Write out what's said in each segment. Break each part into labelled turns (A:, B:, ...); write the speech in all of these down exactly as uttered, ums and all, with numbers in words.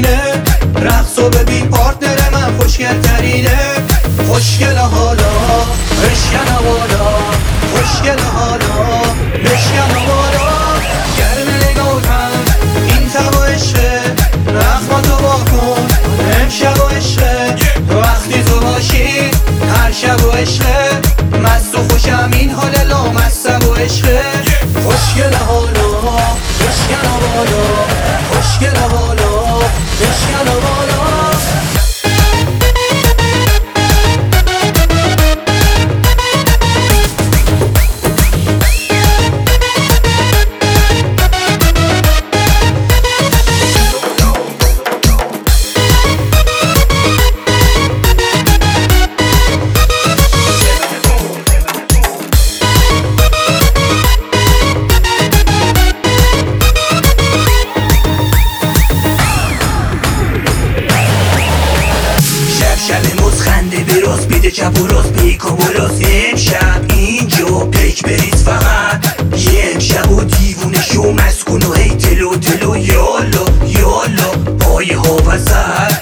A: زمینه. رقصو ببین پارتنر من خوشگل ترینه. خوشگل حالا بشکن بالا، خوشگل حالا بشکن بالا. گرم نگاهتم این تب و عشقه، رخماتو با کن امشب و عشقه. وقتی تو باشی هر شب و عشقه، مست و خوشم این حال لامصب و عشقه. خوشگل حالا بشکن بالا، خوشگل حالا بشکن بالا.
B: شب موز خنده براز بیده چپ و راست پیک و بلاس. امشب اینجا پیک بریز فقط یه امشب و دیوونه شو مسکن و هی تلو تلو. یالا یالا پای ها وزد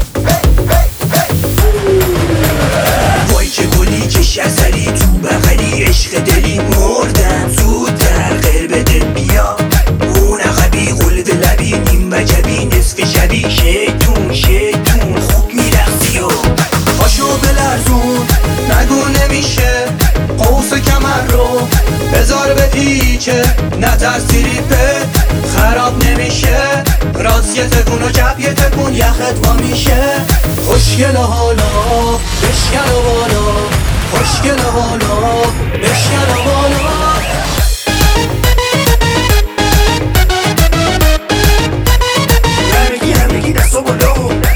B: وای که گلی کش اثری تو بغلی عشق دلی. مردم زودتر غیر بده بیا اون عقبی قلب لبی نیم وجبی نصف شبی. شیطون شیطون خوب میرخصی و
A: پاشو بلرزون نگو نمیشه. قوس کمر رو بذار به پیچه، نترس تریپت خراب نمیشه. راست یه تکون و چپ یه تکون یخت وا میشه. خوشگل حالا بشکن بالا، خوشگل حالا بشکن بالا.
B: همگی همگی دستو بالا.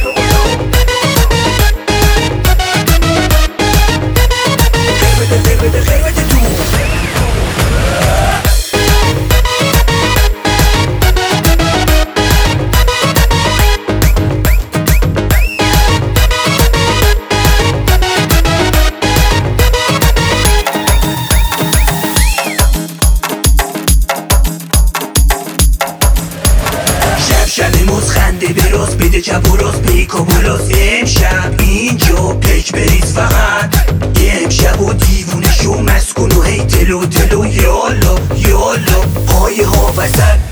B: خیر بده خیر بده خیر بده تو. شب موز خنده براز بیده چپ و راست پیک و بلاس. امشب اینجا پیک بریز فقط یه امشب و دیوونه شو مسکن و هی تلو تلو. یالا یالا پای ها وزد